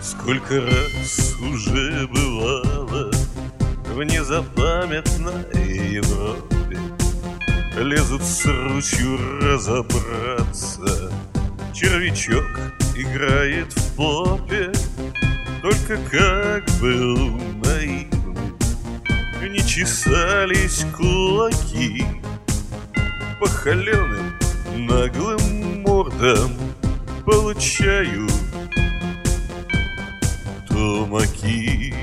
Сколько раз уже бывало в незапамятной Европе лезут с ручью разобраться. Червячок играет в попе, только как был наивный, не чесались кулаки по холеным наглым мордам. Получаю тумаки.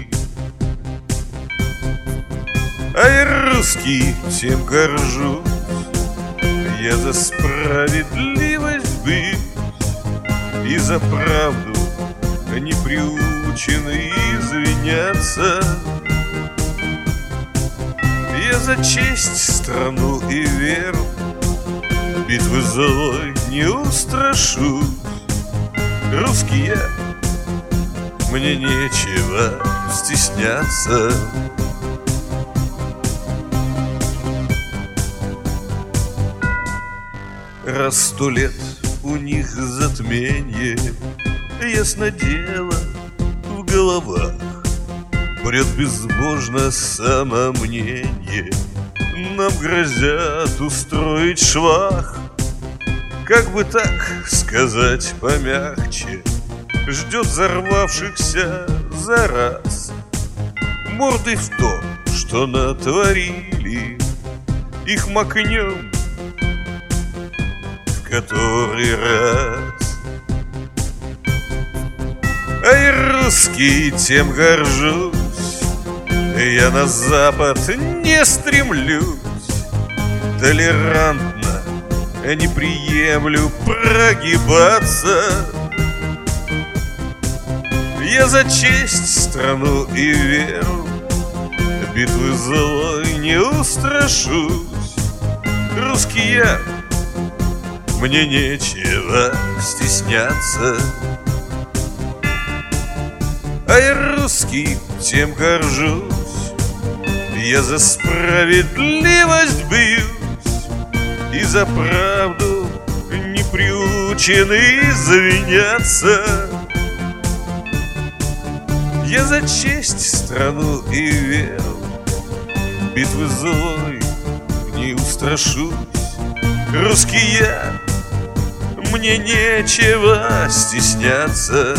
А я русский, тем горжусь, я за справедливость бьюсь и за правду не приучены извиняться. Я за честь, страну и веру, битвы злой не устрашусь. Русский я, мне нечего стесняться. Раз 100 лет у них затменье, ясно дело, в головах бред безбожно самомнение. Нам грозят устроить швах, как бы так сказать помягче. Ждет взорвавшихся за раз мордой в то, что натворили. Их макнем в который раз. А я русский, тем горжусь, я на запад не стремлюсь. Толерантно не приемлю прогибаться. Я за честь, страну и веру, битвы злой не устрашусь. Русский я, мне нечего стесняться. А я русский, тем горжусь, я за справедливость бьюсь и за правду не приучен извиняться. Я за честь, страну и веру, битвы злой не устрашусь. Русский я, мне нечего стесняться.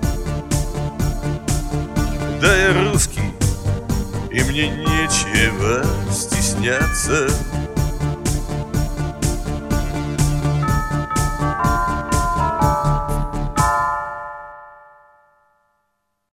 Да, я русский, и мне нечего стесняться.